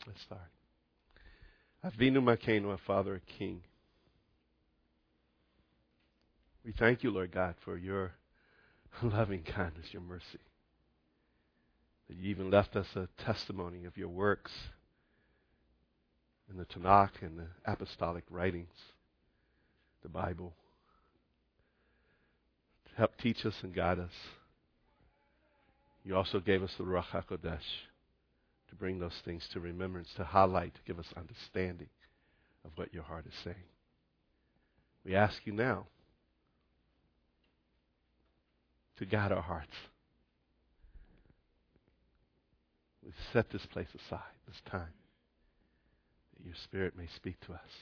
Let's start. Avinu Malkeinu, our Father, our King. We thank you, Lord God, for your loving kindness, your mercy. That you even left us a testimony of your works in the Tanakh and the apostolic writings, the Bible. To help teach us and guide us. You also gave us the Ruach HaKodesh to bring those things to remembrance, to highlight, to give us understanding of what your heart is saying. We ask you now to guide our hearts. We set this place aside, this time, that your Spirit may speak to us.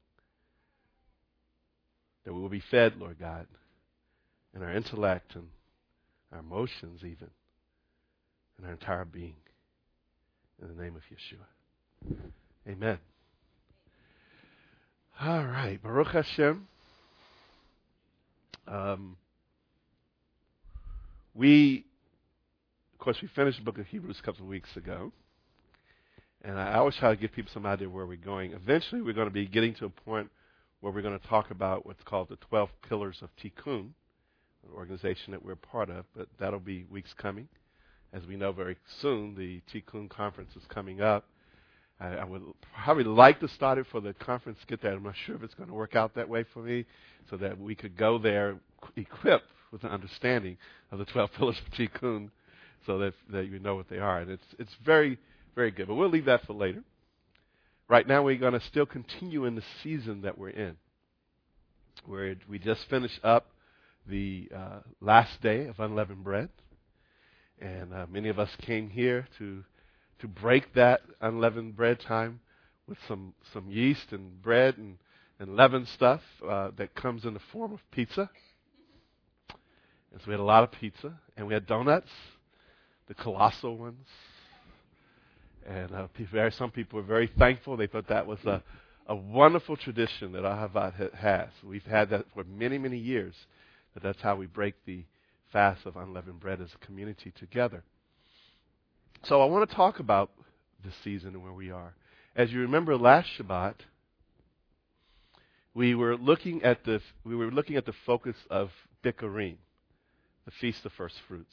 That we will be fed, Lord God, in our intellect and our emotions even, and our entire being. In the name of Yeshua. Amen. All right. Baruch Hashem. Of course, we finished the book of Hebrews a couple of weeks ago. And I always try to give people some idea where we're going. Eventually, we're going to be getting to a point where we're going to talk about what's called the 12 Pillars of Tikkun, an organization that we're part of. But that'll be weeks coming. As we know very soon, the Tikkun conference is coming up. I would probably like to start it for the conference, get that. I'm not sure if it's going to work out that way for me, so that we could go there equipped with an understanding of the 12 Pillars of Tikkun, so that you know what they are. And it's very, very good. But we'll leave that for later. Right now, we're going to still continue in the season that we're in, where we just finished up the last day of unleavened bread. And many of us came here to break that unleavened bread time with some yeast and bread and leavened stuff that comes in the form of pizza. And so we had a lot of pizza. And we had donuts, the colossal ones. And some people were very thankful. They thought that was a wonderful tradition that Ahavad has. We've had that for many, many years. That's how we break the fast of unleavened bread as a community together. So I want to talk about this season and where we are. As you remember, last Shabbat, we were looking at the focus of Bikurim, the Feast of First Fruits.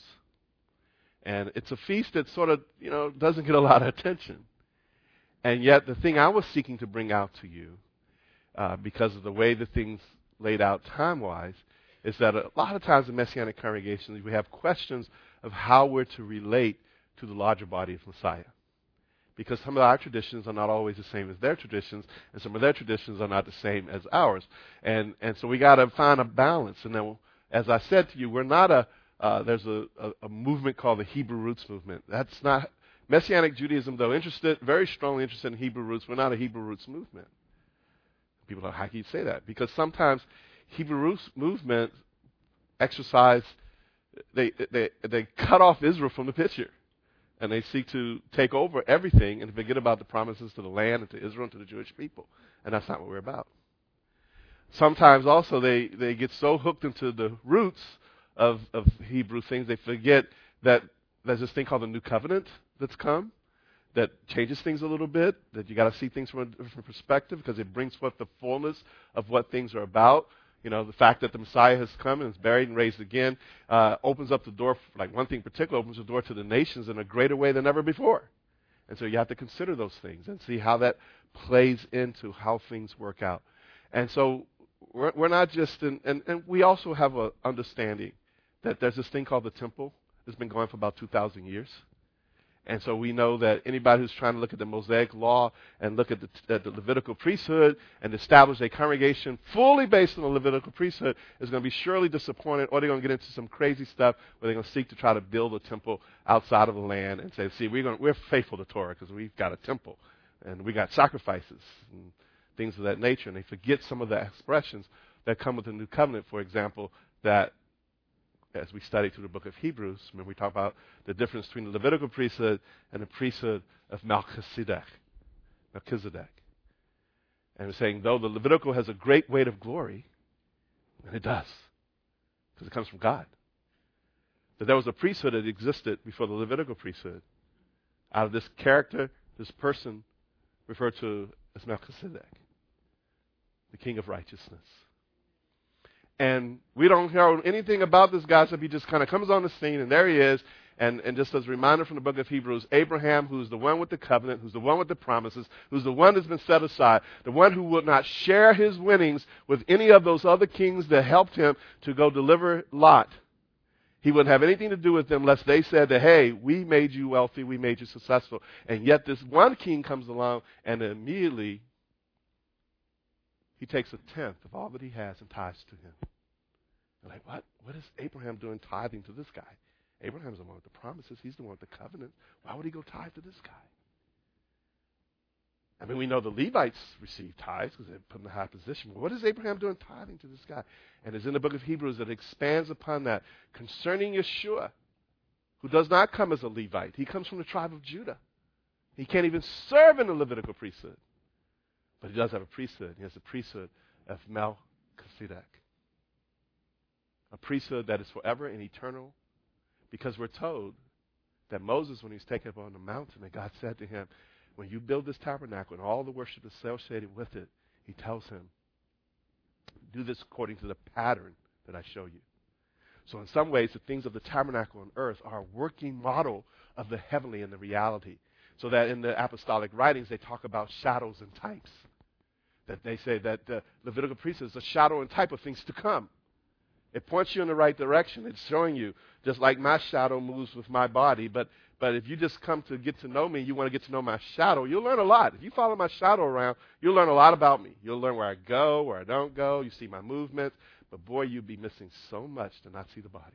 And it's a feast that sort of, doesn't get a lot of attention. And yet the thing I was seeking to bring out to you, because of the way the things laid out time-wise, is that a lot of times in Messianic congregations, we have questions of how we're to relate to the larger body of Messiah. Because some of our traditions are not always the same as their traditions, and some of their traditions are not the same as ours. And so we got to find a balance. And then, as I said to you, we're not there's a movement called the Hebrew Roots movement. That's not, Messianic Judaism, though very strongly interested in Hebrew roots, we're not a Hebrew Roots movement. People are, how can you say that? Because sometimes Hebrew Roots movement exercise, they cut off Israel from the picture. And they seek to take over everything and forget about the promises to the land and to Israel and to the Jewish people. And that's not what we're about. Sometimes also they get so hooked into the roots of Hebrew things, they forget that there's this thing called the New Covenant that's come that changes things a little bit, that you got to see things from a different perspective because it brings forth the fullness of what things are about. The fact that the Messiah has come and is buried and raised again opens up the door, like one thing in particular, opens the door to the nations in a greater way than ever before. And so you have to consider those things and see how that plays into how things work out. And so we're not just and we also have an understanding that there's this thing called the temple that's been going for about 2,000 years. And so we know that anybody who's trying to look at the Mosaic law and look at the Levitical priesthood and establish a congregation fully based on the Levitical priesthood is going to be surely disappointed, or they're going to get into some crazy stuff where they're going to seek to try to build a temple outside of the land and say, see, we're faithful to Torah because we've got a temple and we got sacrifices and things of that nature. And they forget some of the expressions that come with the New Covenant, for example, that as we study through the book of Hebrews, when we talk about the difference between the Levitical priesthood and the priesthood of Melchizedek. And we're saying, though the Levitical has a great weight of glory, and it does, because it comes from God, that there was a priesthood that existed before the Levitical priesthood. Out of this character, this person referred to as Melchizedek, the king of righteousness. And we don't hear anything about this guy, so he just kind of comes on the scene, and there he is. And just as a reminder from the book of Hebrews, Abraham, who's the one with the covenant, who's the one with the promises, who's the one that's been set aside, the one who will not share his winnings with any of those other kings that helped him to go deliver Lot. He wouldn't have anything to do with them unless they said that, hey, we made you wealthy, we made you successful. And yet this one king comes along, and immediately he takes a tenth of all that he has and tithes to him. They're like, what? What is Abraham doing tithing to this guy? Abraham's the one with the promises. He's the one with the covenant. Why would he go tithe to this guy? I mean, we know the Levites received tithes because they put in a high position. But what is Abraham doing tithing to this guy? And it's in the book of Hebrews that expands upon that concerning Yeshua, who does not come as a Levite. He comes from the tribe of Judah. He can't even serve in the Levitical priesthood. But he does have a priesthood. He has the priesthood of Melchizedek. A priesthood that is forever and eternal. Because we're told that Moses, when he was taken up on the mountain, and God said to him, when you build this tabernacle and all the worship associated with it, he tells him, do this according to the pattern that I show you. So in some ways, the things of the tabernacle on earth are a working model of the heavenly and the reality. So that in the apostolic writings, they talk about shadows and types. That they say that the Levitical priesthood is a shadow and type of things to come. It points you in the right direction. It's showing you, just like my shadow moves with my body. But if you just come to get to know me, you want to get to know my shadow, you'll learn a lot. If you follow my shadow around, you'll learn a lot about me. You'll learn where I go, where I don't go. You see my movements. But boy, you'd be missing so much to not see the body.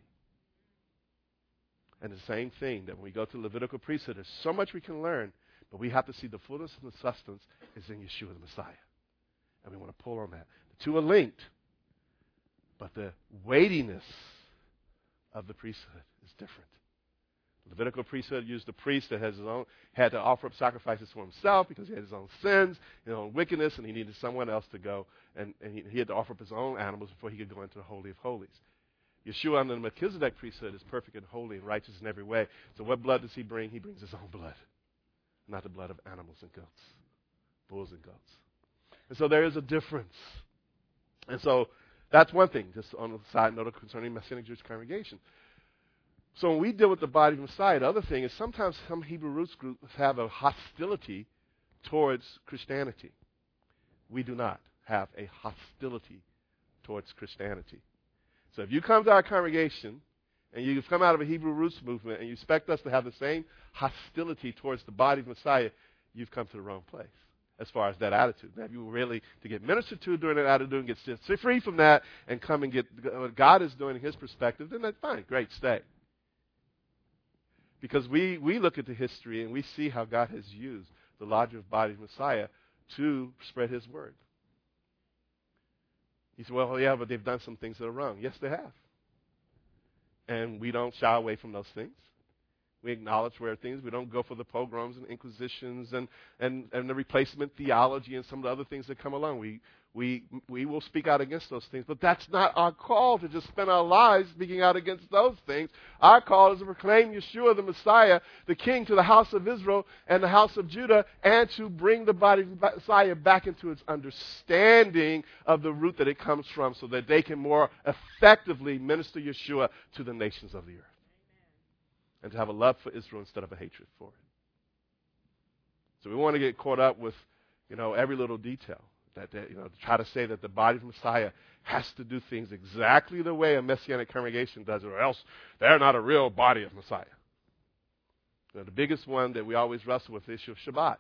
And the same thing, that when we go to the Levitical priesthood, there's so much we can learn, but we have to see the fullness and the substance is in Yeshua the Messiah. And we want to pull on that. The two are linked. But the weightiness of the priesthood is different. The Levitical priesthood used a priest that had to offer up sacrifices for himself because he had his own sins, his own wickedness, and he needed someone else to go. And he had to offer up his own animals before he could go into the Holy of Holies. Yeshua under the Melchizedek priesthood is perfect and holy and righteous in every way. So what blood does he bring? He brings his own blood, not the blood of animals and goats, bulls and goats. And so there is a difference. And so that's one thing, just on the side note concerning Messianic Jewish congregation. So when we deal with the body of Messiah, the other thing is sometimes some Hebrew roots groups have a hostility towards Christianity. We do not have a hostility towards Christianity. So if you come to our congregation and you've come out of a Hebrew roots movement and you expect us to have the same hostility towards the body of Messiah, you've come to the wrong place. As far as that attitude. Now, if you were really to get ministered to during that attitude and get set free from that and come and get what God is doing in his perspective, then that's fine. Great, stay. Because we look at the history and we see how God has used the larger body of Messiah to spread his word. He said, well, yeah, but they've done some things that are wrong. Yes, they have. And we don't shy away from those things. We acknowledge where things. We don't go for the pogroms and inquisitions and the replacement theology and some of the other things that come along. We will speak out against those things. But that's not our call to just spend our lives speaking out against those things. Our call is to proclaim Yeshua the Messiah, the King, to the house of Israel and the house of Judah, and to bring the body of Messiah back into its understanding of the root that it comes from so that they can more effectively minister Yeshua to the nations of the earth. And to have a love for Israel instead of a hatred for it. So we want to get caught up with, every little detail. To try to say that the body of Messiah has to do things exactly the way a Messianic congregation does, or else they're not a real body of Messiah. The biggest one that we always wrestle with is the issue of Shabbat.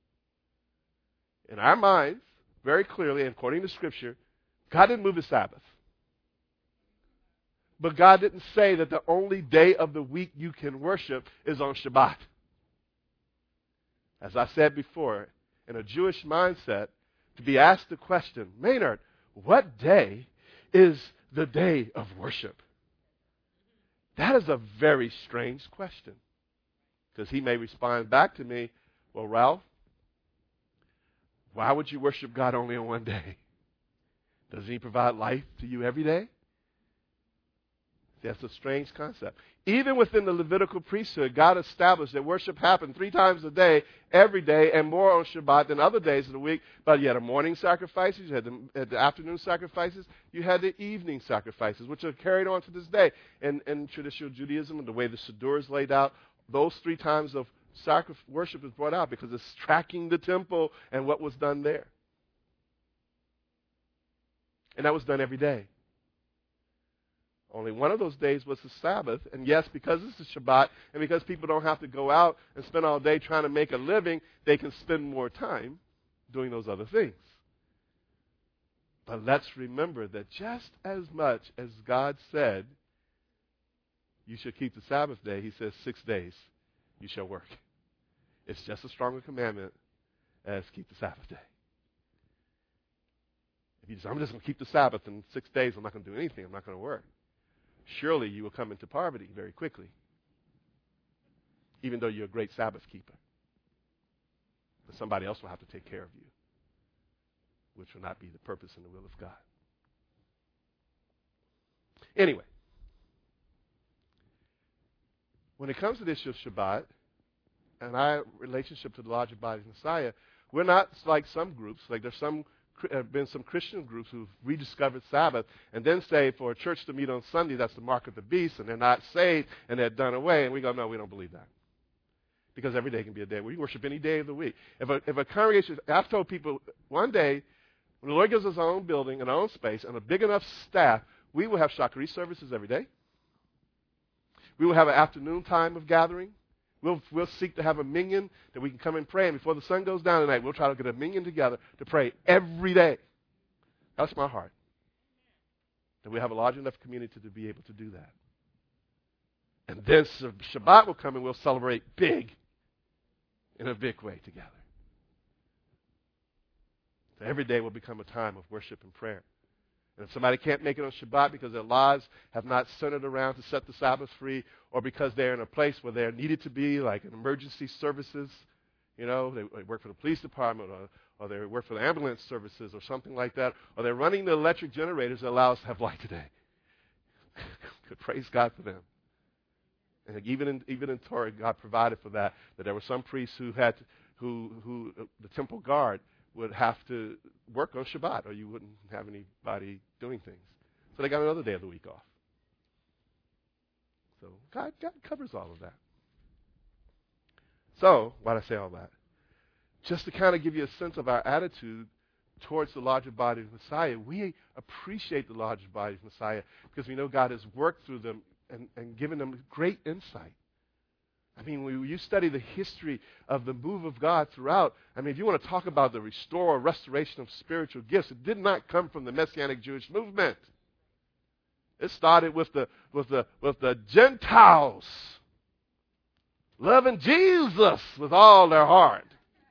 In our minds, very clearly, and according to Scripture, God didn't move the Sabbath. But God didn't say that the only day of the week you can worship is on Shabbat. As I said before, in a Jewish mindset, to be asked the question, Maynard, what day is the day of worship? That is a very strange question. Because he may respond back to me, well, Ralph, why would you worship God only on one day? Doesn't he provide life to you every day? That's a strange concept. Even within the Levitical priesthood, God established that worship happened 3 times a day, every day, and more on Shabbat than other days of the week. But you had the morning sacrifices, you had the afternoon sacrifices, you had the evening sacrifices, which are carried on to this day. In traditional Judaism and the way the Siddur is laid out, those 3 times of worship is brought out because it's tracking the temple and what was done there. And that was done every day. Only one of those days was the Sabbath. And yes, because it's the Shabbat, and because people don't have to go out and spend all day trying to make a living, they can spend more time doing those other things. But let's remember that just as much as God said you should keep the Sabbath day, he says 6 days you shall work. It's just as strong a commandment as keep the Sabbath day. If you say, I'm just going to keep the Sabbath in 6 days, I'm not going to do anything, I'm not going to work. Surely you will come into poverty very quickly, even though you're a great Sabbath keeper. But somebody else will have to take care of you, which will not be the purpose and the will of God. Anyway, when it comes to the issue of Shabbat and our relationship to the larger body of Messiah, we're not like some groups. Like there's been some Christian groups who've rediscovered Sabbath and then say for a church to meet on Sunday, that's the mark of the beast, and they're not saved and they're done away. And we go, no, we don't believe that. Because every day can be a day. We worship any day of the week. If a congregation, I've told people one day, when the Lord gives us our own building and our own space and a big enough staff, we will have Shakari services every day. We will have an afternoon time of gathering. We'll seek to have a minyan that we can come and pray. And before the sun goes down tonight, we'll try to get a minyan together to pray every day. That's my heart. That we have a large enough community to be able to do that. And then Shabbat will come and we'll celebrate big, in a big way together. So every day will become a time of worship and prayer. And if somebody can't make it on Shabbat because their lives have not centered around to set the Sabbath free, or because they're in a place where they're needed to be, like in emergency services, they work for the police department, or they work for the ambulance services or something like that, or they're running the electric generators that allow us to have light today. Good, praise God for them. And even in Torah, God provided for that there were some priests who the temple guard would have to work on Shabbat, or you wouldn't have anybody doing things. So they got another day of the week off. So God covers all of that. So, why did I say all that? Just to kind of give you a sense of our attitude towards the larger body of Messiah. We appreciate the larger body of Messiah because we know God has worked through them and given them great insight. I mean, when you study the history of the move of God throughout, I mean, if you want to talk about the restore or restoration of spiritual gifts, it did not come from the Messianic Jewish movement. It started with the Gentiles loving Jesus with all their heart.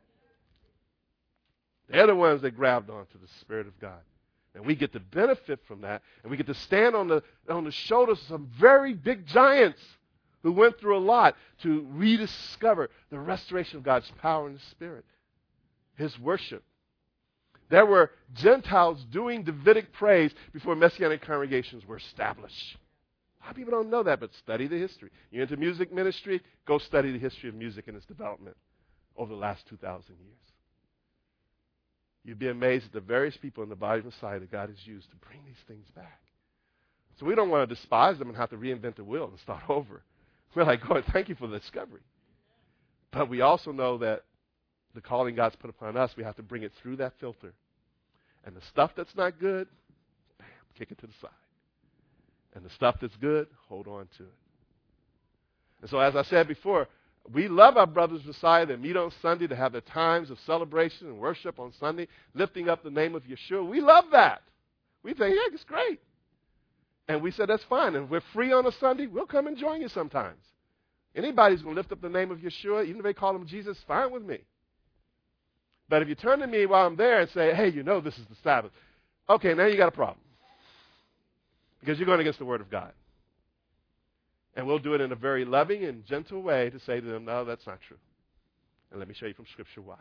They're the ones that grabbed onto the Spirit of God. And we get to benefit from that, and we get to stand on the shoulders of some very big giants who went through a lot to rediscover the restoration of God's power and Spirit, His worship. There were Gentiles doing Davidic praise before Messianic congregations were established. A lot of people don't know that, but study the history. You're into music ministry, go study the history of music and its development over the last 2,000 years. You'd be amazed at the various people in the body of Messiah that God has used to bring these things back. So we don't want to despise them and have to reinvent the wheel and start over. We're like, God, thank you for the discovery. But we also know that the calling God's put upon us, we have to bring it through that filter. And the stuff that's not good, bam, kick it to the side. And the stuff that's good, hold on to it. And so as I said before, we love our brothers Messiah that meet on Sunday to have their times of celebration and worship on Sunday, lifting up the name of Yeshua. We love that. We think, yeah, it's great. And we said, that's fine. And if we're free on a Sunday, we'll come and join you sometimes. Anybody's going to lift up the name of Yeshua, even if they call him Jesus, fine with me. But if you turn to me while I'm there and say, hey, this is the Sabbath. Okay, now you got a problem. Because you're going against the Word of God. And we'll do it in a very loving and gentle way to say to them, no, that's not true. And let me show you from Scripture why.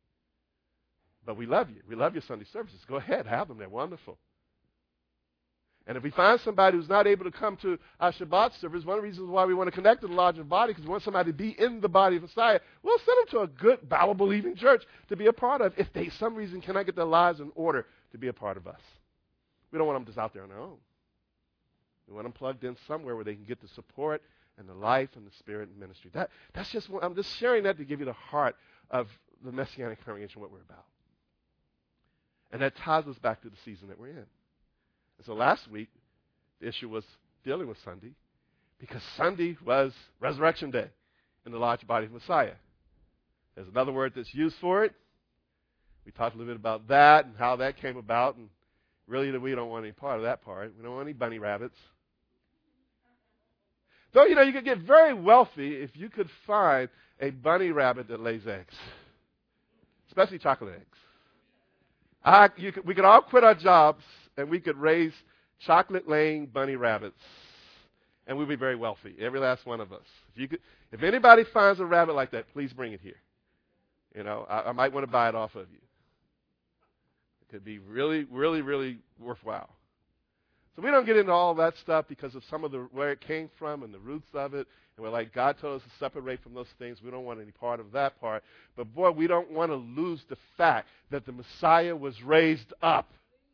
But we love you. We love your Sunday services. Go ahead, have them. They're wonderful. And if we find somebody who's not able to come to our Shabbat service, one of the reasons why we want to connect to the larger body, because we want somebody to be in the body of Messiah, we'll send them to a good, Bible-believing church to be a part of if they, some reason, cannot get their lives in order to be a part of us. We don't want them just out there on their own. We want them plugged in somewhere where they can get the support and the life and the spirit and ministry. That's just, I'm just sharing that to give you the heart of the Messianic congregation, what we're about. And that ties us back to the season that we're in. And so last week, the issue was dealing with Sunday, because Sunday was Resurrection Day in the large body of Messiah. There's another word that's used for it. We talked a little bit about that and how that came about, and really we don't want any part of that part. We don't want any bunny rabbits. Though, you could get very wealthy if you could find a bunny rabbit that lays eggs, especially chocolate eggs. We could all quit our jobs, and we could raise chocolate-laying bunny rabbits, and we'd be very wealthy, every last one of us. If anybody finds a rabbit like that, please bring it here. I might want to buy it off of you. It could be really, really, really worthwhile. So we don't get into all that stuff because of some of where it came from and the roots of it. And we're like, God told us to separate from those things. We don't want any part of that part. But boy, we don't want to lose the fact that the Messiah was raised up.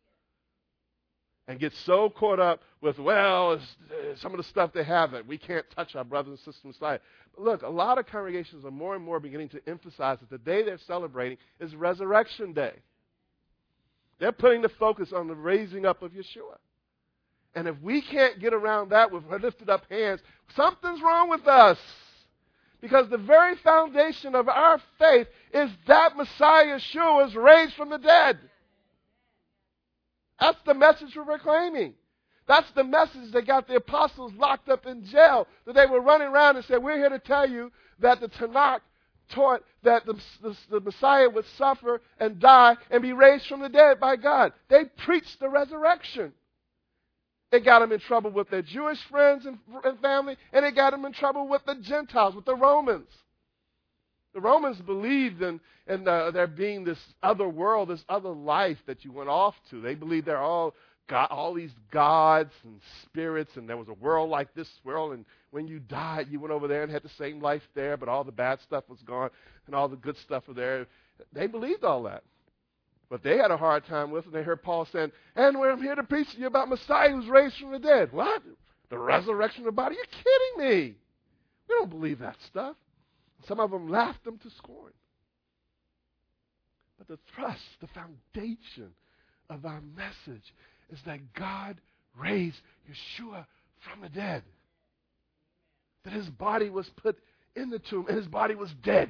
And get so caught up with, some of the stuff they have that we can't touch our brothers and sisters in Messiah. But look, a lot of congregations are more and more beginning to emphasize that the day they're celebrating is Resurrection Day. They're putting the focus on the raising up of Yeshua. And if we can't get around that with lifted up hands, something's wrong with us. Because the very foundation of our faith is that Messiah Yeshua was raised from the dead. That's the message we're proclaiming. That's the message that got the apostles locked up in jail. That they were running around and said, we're here to tell you that the Tanakh taught that the Messiah would suffer and die and be raised from the dead by God. They preached the resurrection. It got them in trouble with their Jewish friends and family, and it got them in trouble with the Gentiles, with the Romans. The Romans believed in there being this other world, this other life that you went off to. They believed they're all these gods and spirits, and there was a world like this world, and when you died, you went over there and had the same life there, but all the bad stuff was gone, and all the good stuff was there. They believed all that. But they had a hard time with it, and they heard Paul saying, and I'm here to preach to you about Messiah who's raised from the dead. What? The resurrection of the body? You're kidding me. We don't believe that stuff. Some of them laughed them to scorn. But the thrust, the foundation of our message is that God raised Yeshua from the dead. That his body was put in the tomb, and his body was dead.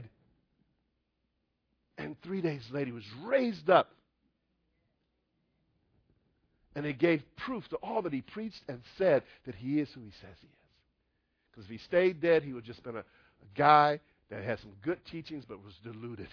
And 3 days later, he was raised up. And it gave proof to all that he preached and said that he is who he says he is. Because if he stayed dead, he would have just been a guy that had some good teachings but was deluded.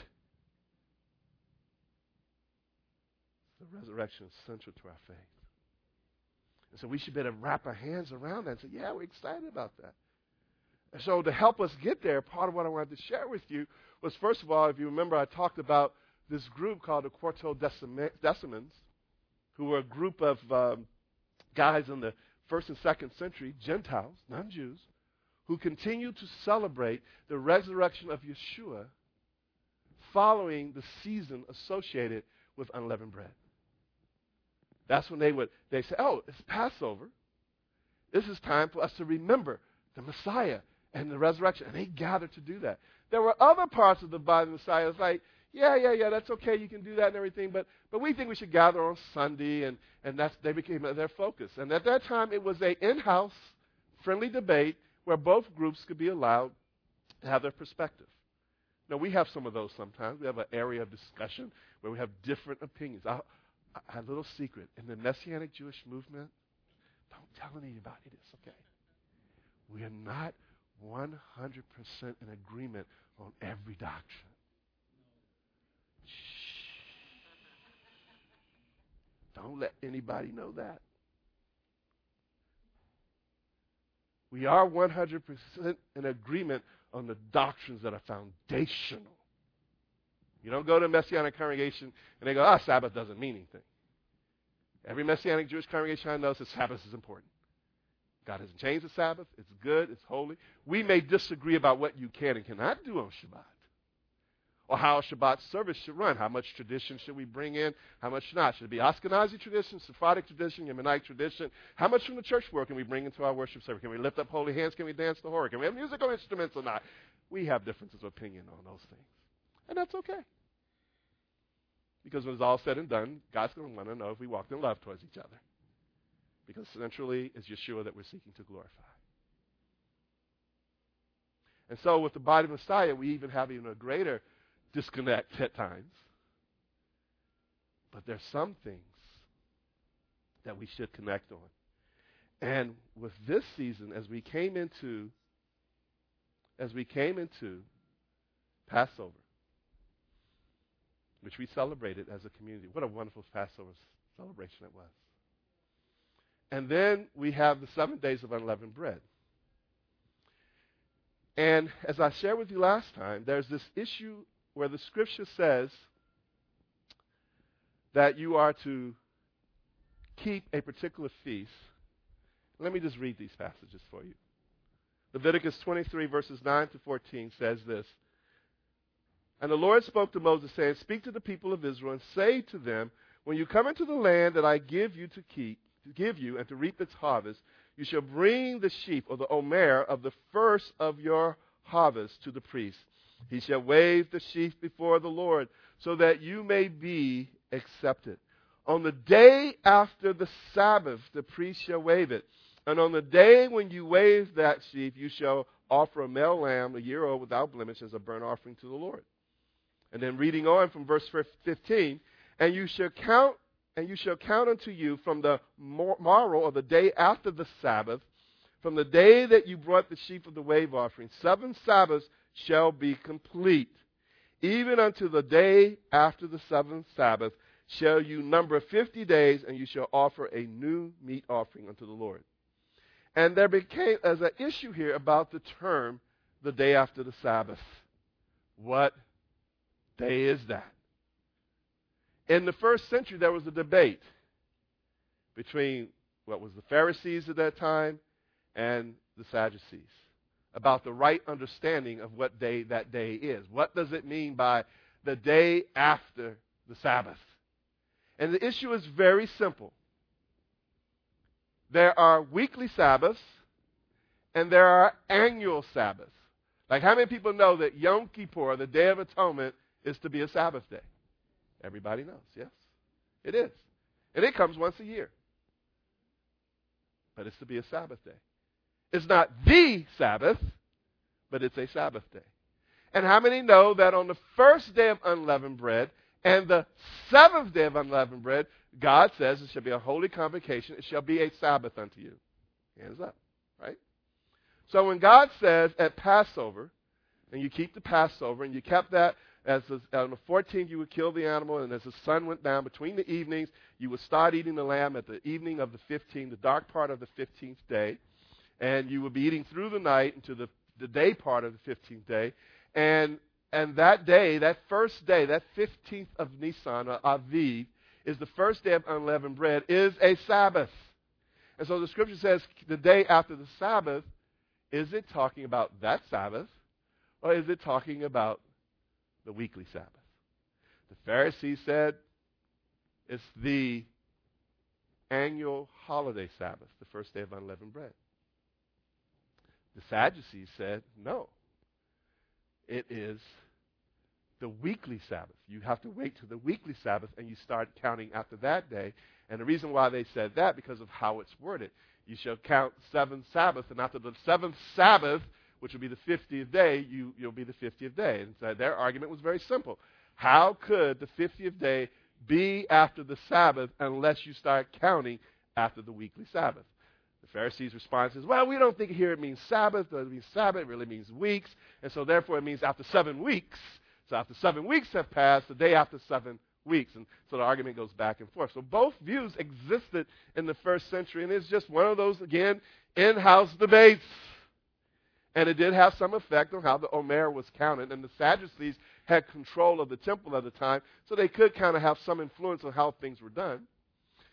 The resurrection is central to our faith. And so we should better wrap our hands around that and say, yeah, we're excited about that. And so to help us get there, part of what I wanted to share with you was, first of all, if you remember, I talked about this group called the Quarto Decimans, who were a group of guys in the 1st and 2nd century, Gentiles, non-Jews, who continued to celebrate the resurrection of Yeshua following the season associated with unleavened bread. That's when they say, oh, it's Passover. This is time for us to remember the Messiah and the resurrection. And they gathered to do that. There were other parts of the body of the Messiah. It's like, yeah, that's okay. You can do that and everything. But we think we should gather on Sunday, and they became their focus. And at that time, it was an in-house, friendly debate where both groups could be allowed to have their perspective. Now, we have some of those sometimes. We have an area of discussion where we have different opinions. A little secret. In the Messianic Jewish movement, don't tell anybody this, okay? We are not 100% in agreement on every doctrine. Shh. Don't let anybody know that. We are 100% in agreement on the doctrines that are foundational. You don't go to a Messianic congregation and they go, Sabbath doesn't mean anything. Every Messianic Jewish congregation I know says Sabbath is important. God hasn't changed the Sabbath. It's good. It's holy. We may disagree about what you can and cannot do on Shabbat, or how a Shabbat service should run. How much tradition should we bring in? How much not? Should it be Ashkenazi tradition, Sephardic tradition, Yemenite tradition? How much from the church world can we bring into our worship service? Can we lift up holy hands? Can we dance the horror? Can we have musical instruments or not? We have differences of opinion on those things. And that's okay. Because when it's all said and done, God's going to want to know if we walked in love towards each other. Because centrally, it's Yeshua that we're seeking to glorify. And so with the body of Messiah, we even have even a greater disconnect at times. But there's some things that we should connect on. And with this season, as we came into Passover, which we celebrated as a community. What a wonderful Passover celebration it was. And then we have the 7 days of unleavened bread. And as I shared with you last time, there's this issue where the scripture says that you are to keep a particular feast. Let me just read these passages for you. Leviticus 23, verses 9 to 14 says this. And the Lord spoke to Moses, saying, Speak to the people of Israel, and say to them, When you come into the land that I give you and to reap its harvest, you shall bring the sheaf or the omer of the first of your harvest to the priest. He shall wave the sheaf before the Lord, so that you may be accepted. On the day after the Sabbath, the priest shall wave it. And on the day when you wave that sheaf, you shall offer a male lamb, a year old, without blemish, as a burnt offering to the Lord. And then reading on from verse 15, and you shall count unto you from the morrow, or the day after the Sabbath, from the day that you brought the sheaf of the wave offering, 7 Sabbaths shall be complete. Even unto the day after the 7th Sabbath shall you number 50 days, and you shall offer a new meat offering unto the Lord. And there became as an issue here about the term, the day after the Sabbath. What day is that? In the first century, there was a debate between what was the Pharisees at that time and the Sadducees about the right understanding of what day that day is. What does it mean by the day after the Sabbath? And the issue is very simple. There are weekly Sabbaths and there are annual Sabbaths. Like, how many people know that Yom Kippur, the Day of Atonement, is to be a Sabbath day? Everybody knows, yes? It is. And it comes once a year. But it's to be a Sabbath day. It's not the Sabbath, but it's a Sabbath day. And how many know that on the first day of unleavened bread and the 7th day of unleavened bread, God says it shall be a holy convocation. It shall be a Sabbath unto you. Hands up, right? So when God says at Passover, and you keep the Passover, and you kept that on the 14th you would kill the animal, and as the sun went down between the evenings, you would start eating the lamb at the evening of the 15th, the dark part of the 15th day, and you would be eating through the night into the day part of the 15th day, and that day, that first day, that 15th of Nisan, or Aviv, is the first day of unleavened bread, is a Sabbath. And so the scripture says the day after the Sabbath, is it talking about that Sabbath, or is it talking about the weekly Sabbath? The Pharisees said it's the annual holiday Sabbath, the first day of unleavened bread. The Sadducees said, no, it is the weekly Sabbath. You have to wait till the weekly Sabbath, and you start counting after that day. And the reason why they said that, because of how it's worded. You shall count 7 Sabbaths, and after the 7th Sabbath, which will be the 50th day, you'll be the 50th day. And so their argument was very simple. How could the 50th day be after the Sabbath unless you start counting after the weekly Sabbath? The Pharisees' response is, well, we don't think here it means Sabbath. It means Sabbath. It really means weeks. And so therefore it means after 7 weeks. So after 7 weeks have passed, the day after 7 weeks. And so the argument goes back and forth. So both views existed in the first century, and it's just one of those, again, in-house debates. And it did have some effect on how the Omer was counted. And the Sadducees had control of the temple at the time, so they could kind of have some influence on how things were done.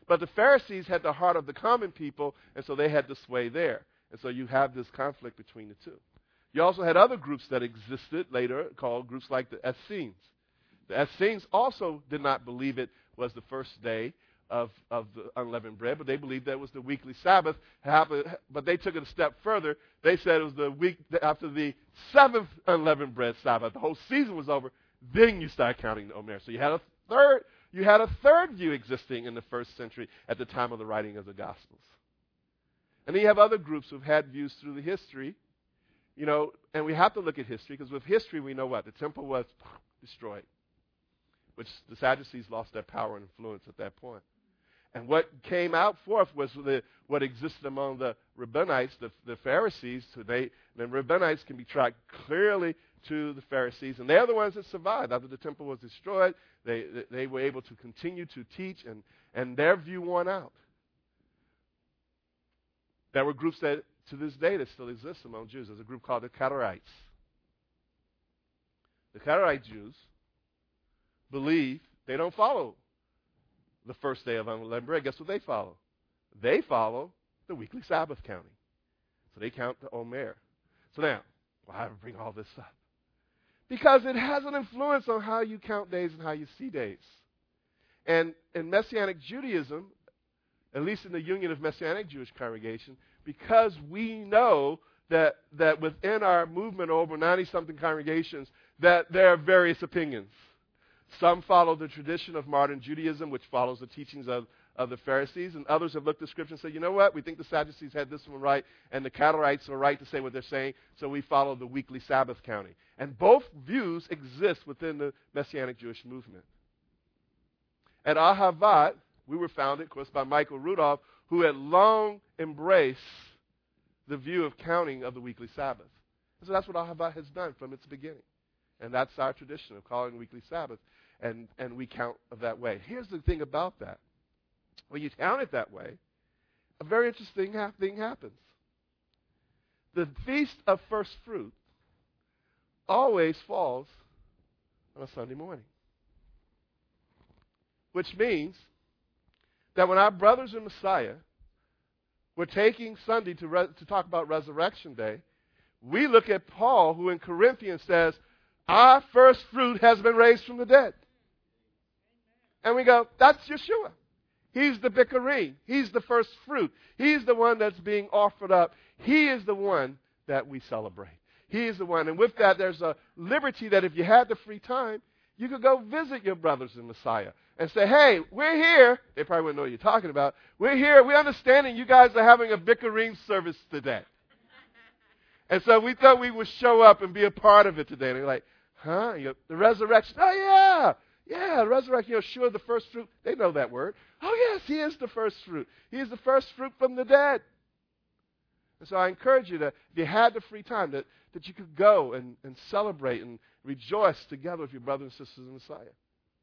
But the Pharisees had the heart of the common people, and so they had to sway there. And so you have this conflict between the two. You also had other groups that existed later called groups like the Essenes. The Essenes also did not believe it was the first day of the unleavened bread, but they believed that it was the weekly Sabbath. But they took it a step further. They said it was the week after the seventh unleavened bread Sabbath. The whole season was over. Then you start counting the Omer. So you had a third view existing in the first century at the time of the writing of the Gospels. And then you have other groups who've had views through the history, and we have to look at history, because with history we know what? The temple was destroyed, which the Sadducees lost their power and influence at that point. And what came out forth was what existed among the Rabbinites, the Pharisees. The Rabbinites can be tracked clearly to the Pharisees, and they're the ones that survived. After the temple was destroyed, they were able to continue to teach, and their view won out. There were groups that, to this day, that still exist among Jews. There's a group called the Karaites. The Karaite Jews believe they don't follow the first day of unleavened bread. Guess what they follow? They follow the weekly Sabbath counting. So they count the Omer. So now, why do I bring all this up? Because it has an influence on how you count days and how you see days. And in Messianic Judaism, at least in the Union of Messianic Jewish Congregation, because we know that within our movement, over 90-something congregations, that there are various opinions. Some follow the tradition of modern Judaism, which follows the teachings of the Pharisees, and others have looked at Scripture and said, you know what, we think the Sadducees had this one right, and the Karaites are right to say what they're saying, so we follow the weekly Sabbath counting. And both views exist within the Messianic Jewish movement. At Ahavad, we were founded, of course, by Michael Rudolph, who had long embraced the view of counting of the weekly Sabbath. And so that's what Ahavad has done from its beginning. And that's our tradition of calling weekly Sabbath, and we count that way. Here's the thing about that. When you count it that way, a very interesting thing happens. The Feast of First Fruit always falls on a Sunday morning. Which means that when our brothers in Messiah were taking Sunday to talk about Resurrection Day, we look at Paul, who in Corinthians says, our first fruit has been raised from the dead. And we go, that's Yeshua. He's the Bikurim. He's the first fruit. He's the one that's being offered up. He is the one that we celebrate. He is the one. And with that, there's a liberty that if you had the free time, you could go visit your brothers in Messiah and say, hey, we're here. They probably wouldn't know what you're talking about. We're here. We're understanding you guys are having a Bikurim service today. And so we thought we would show up and be a part of it today. And they're like, huh? You go, the resurrection. Oh, yeah. Yeah, the resurrection. Sure, the first fruit. They know that word. Oh, yes, he is the first fruit. He is the first fruit from the dead. And so I encourage you that if you had the free time, that you could go and celebrate and rejoice together with your brothers and sisters in Messiah.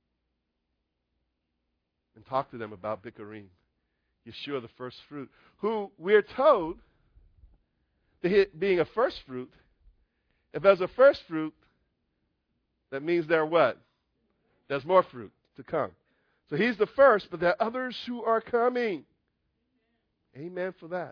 And talk to them about Bikurim, Yeshua, the first fruit, who we're told, being a first fruit, if there's a first fruit, that means there are what? There's more fruit to come. So he's the first, but there are others who are coming. Amen for that.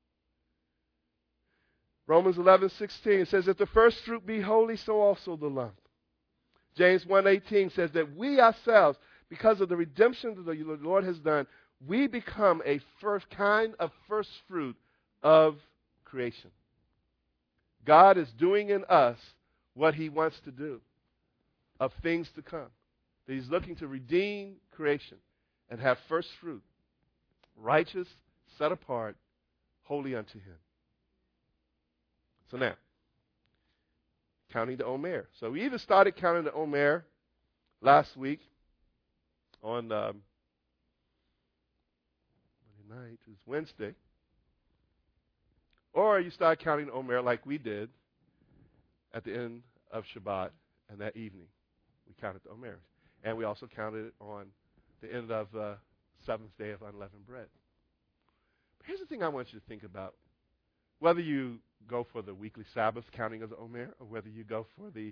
Romans 11:16 says, if the first fruit be holy, so also the lump. James 1:18 says that we ourselves, because of the redemption that the Lord has done, we become a kind of first fruit of creation. God is doing in us what he wants to do of things to come. He's looking to redeem creation and have first fruit, righteous, set apart, holy unto him. So now, counting the Omer. So we either started counting the Omer last week on Monday night, it was Wednesday, or you start counting the Omer like we did at the end of Shabbat, and that evening we counted the Omer. And we also counted it on the end of the seventh day of unleavened bread. But here's the thing I want you to think about. Whether you go for the weekly Sabbath counting of the Omer, or whether you go for the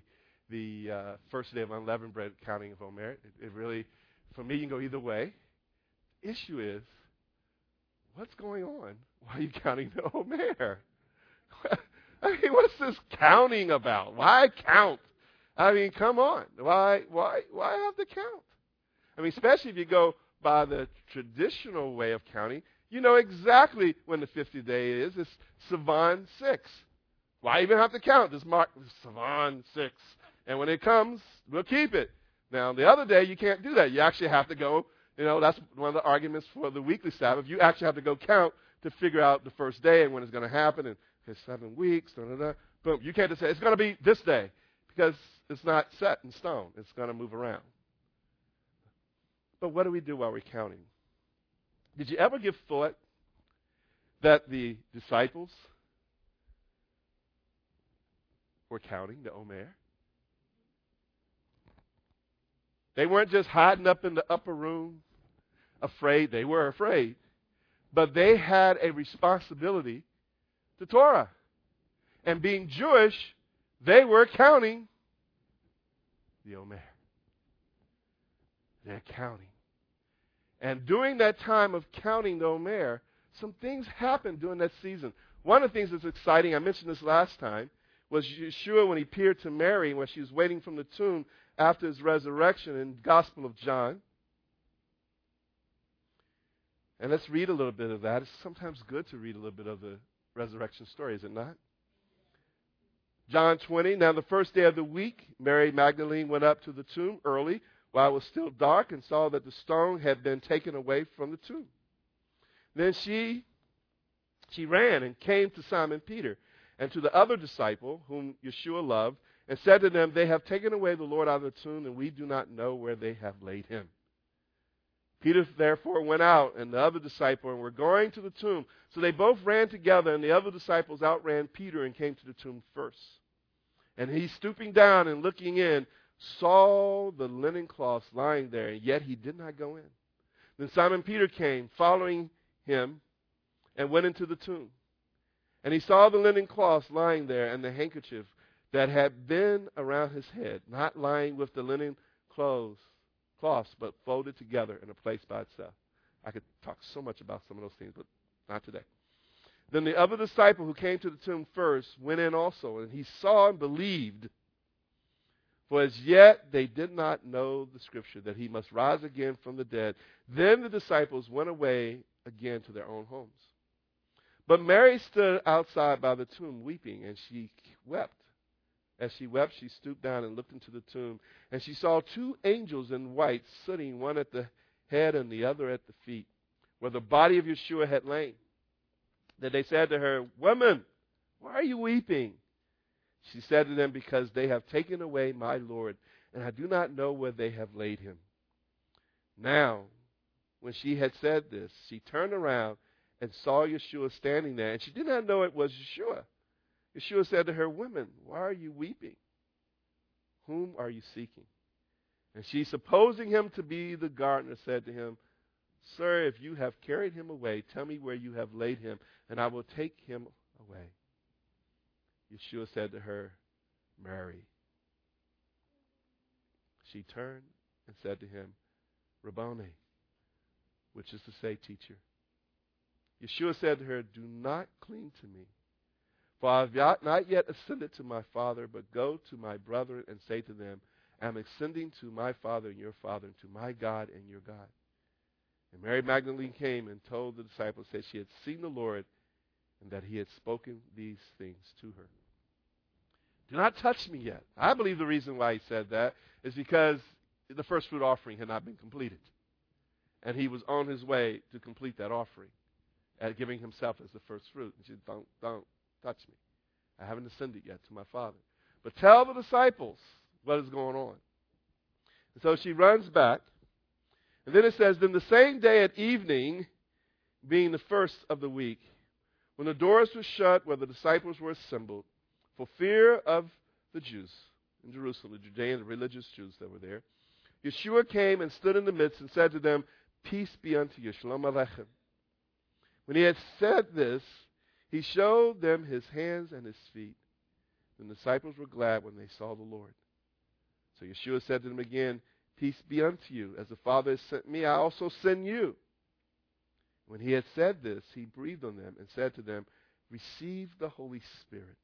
first day of unleavened bread counting of Omer, it really, for me, you can go either way. issue is, what's going on? Why are you counting the Omer? I mean, what's this counting about? Why count? I mean, come on. Why have to count? I mean, especially if you go by the traditional way of counting, you know exactly when the 50th day is. It's Sivan 6. Why even have to count? Just mark Sivan 6. And when it comes, we'll keep it. Now, the other day, you can't do that. You actually have to go, that's one of the arguments for the weekly Sabbath. You actually have to go count to figure out the first day and when it's going to happen. And it's 7 weeks, boom. You can't just say, it's going to be this day, because it's not set in stone. It's going to move around. But what do we do while we're counting? Did you ever give thought that the disciples were counting the Omer? They weren't just hiding up in the upper room, afraid. They were afraid. But they had a responsibility to Torah. And being Jewish, they were counting the Omer. They're counting. And during that time of counting the Omer, some things happened during that season. One of the things that's exciting, I mentioned this last time, was Yeshua when he appeared to Mary when she was waiting from the tomb after his resurrection in the Gospel of John. And let's read a little bit of that. It's sometimes good to read a little bit of the resurrection story, is it not? John 20, now the first day of the week, Mary Magdalene went up to the tomb early while it was still dark and saw that the stone had been taken away from the tomb. Then she ran and came to Simon Peter and to the other disciple whom Yeshua loved and said to them, they have taken away the Lord out of the tomb, and we do not know where they have laid him. Peter therefore went out, and the other disciple, and were going to the tomb. So they both ran together, and the other disciples outran Peter and came to the tomb first. And he, stooping down and looking in, saw the linen cloths lying there, and yet he did not go in. Then Simon Peter came, following him, and went into the tomb. And he saw the linen cloths lying there, and the handkerchief that had been around his head, not lying with the linen cloths, but folded together in a place by itself. I could talk so much about some of those things, but not today. Then the other disciple who came to the tomb first went in also, and he saw and believed. For as yet they did not know the scripture, that he must rise again from the dead. Then the disciples went away again to their own homes. But Mary stood outside by the tomb weeping, and she wept. As she wept, she stooped down and looked into the tomb, and she saw 2 angels in white sitting, one at the head and the other at the feet, where the body of Yeshua had lain. Then they said to her, Woman, why are you weeping? She said to them, Because they have taken away my Lord, and I do not know where they have laid him. Now, when she had said this, she turned around and saw Yeshua standing there, and she did not know it was Yeshua. Yeshua said to her, Women, why are you weeping? Whom are you seeking? And she, supposing him to be the gardener, said to him, Sir, if you have carried him away, tell me where you have laid him, and I will take him away. Yeshua said to her, Mary. She turned and said to him, Rabboni, which is to say, teacher. Yeshua said to her, Do not cling to me, for I have not yet ascended to my Father, but go to my brethren and say to them, I am ascending to my Father and your Father, and to my God and your God. And Mary Magdalene came and told the disciples that she had seen the Lord and that he had spoken these things to her. Do not touch me yet. I believe the reason why he said that is because the first fruit offering had not been completed. And he was on his way to complete that offering, at giving himself as the first fruit. And she said, Don't touch me. I haven't ascended yet to my Father. But tell the disciples what is going on. And so she runs back. And then it says, Then the same day at evening, being the first of the week, when the doors were shut where the disciples were assembled, for fear of the Jews in Jerusalem, the Judean, the religious Jews that were there, Yeshua came and stood in the midst and said to them, Peace be unto you, Shalom Aleichem. When he had said this, he showed them his hands and his feet. And the disciples were glad when they saw the Lord. So Yeshua said to them again, Peace be unto you. As the Father has sent me, I also send you. When he had said this, he breathed on them and said to them, receive the Holy Spirit.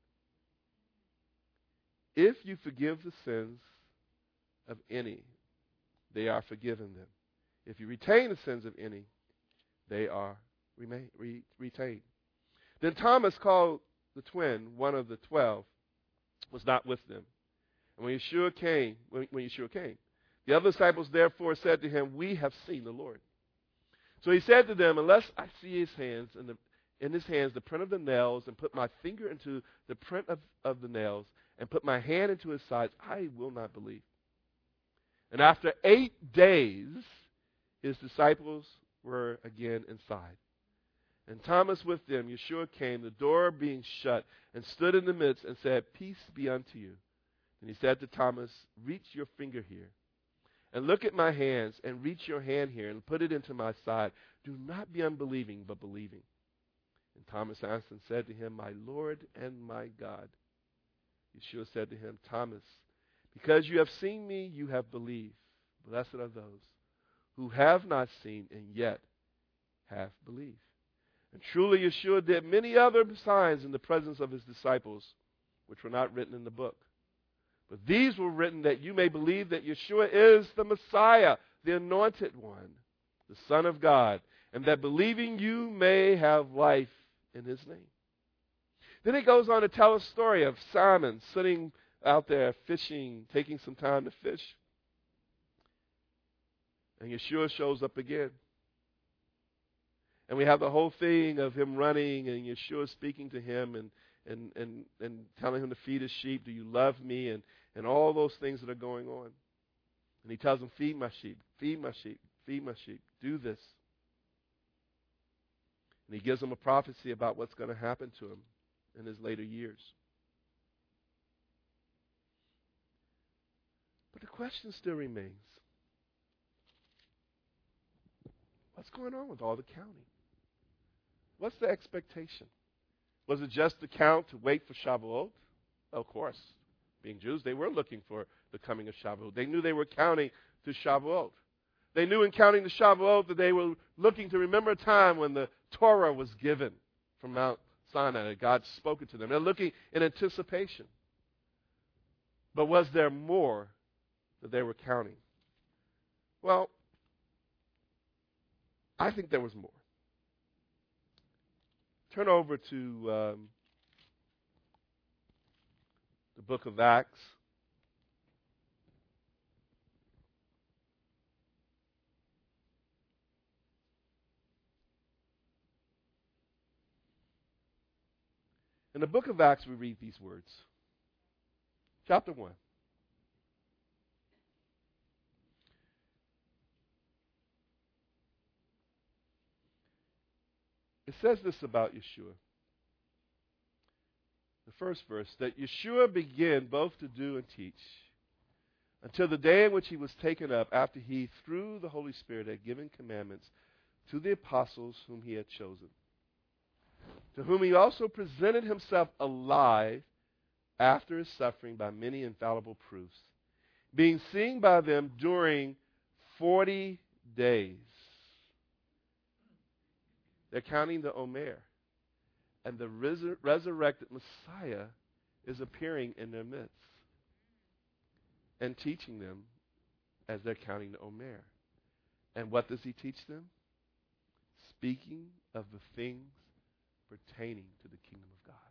If you forgive the sins of any, they are forgiven them. If you retain the sins of any, they are retained. Then Thomas, called the twin, one of the 12, was not with them. And when Yeshua came, the other disciples therefore said to him, we have seen the Lord. So he said to them, unless I see his hands in his hands the print of the nails, and put my finger into the print of the nails, and put my hand into his sides, I will not believe. And after 8 days, his disciples were again inside. And Thomas with them, Yeshua came, the door being shut, and stood in the midst and said, peace be unto you. And he said to Thomas, reach your finger here, and look at my hands, and reach your hand here, and put it into my side. Do not be unbelieving, but believing. And Thomas answered and said to him, my Lord and my God. Yeshua said to him, Thomas, because you have seen me, you have believed. Blessed are those who have not seen and yet have believed. And truly Yeshua did many other signs in the presence of his disciples, which were not written in the book. But these were written that you may believe that Yeshua is the Messiah, the anointed one, the Son of God, and that believing you may have life in his name. Then he goes on to tell a story of Simon sitting out there fishing, taking some time to fish. And Yeshua shows up again. And we have the whole thing of him running and Yeshua speaking to him and telling him to feed his sheep. Do you love me? And all those things that are going on. And he tells him, feed my sheep, feed my sheep, feed my sheep. Do this. And he gives him a prophecy about what's going to happen to him in his later years. But the question still remains, what's going on with all the counting? What's the expectation? Was it just the count to wait for Shavuot? Of course. Being Jews, they were looking for the coming of Shavuot. They knew they were counting to Shavuot. They knew in counting to Shavuot that they were looking to remember a time when the Torah was given from Mount Sinai, that God spoke it to them. They're looking in anticipation. But was there more that they were counting? Well, I think there was more. Turn over to the book of Acts. In the book of Acts, we read these words. Chapter 1. It says this about Yeshua. The first verse, that Yeshua began both to do and teach until the day in which he was taken up, after he, through the Holy Spirit, had given commandments to the apostles whom he had chosen, to whom he also presented himself alive after his suffering by many infallible proofs, being seen by them during 40 days. They're counting the Omer. And the resurrected Messiah is appearing in their midst and teaching them as they're counting the Omer. And what does he teach them? Speaking of the things pertaining to the kingdom of God.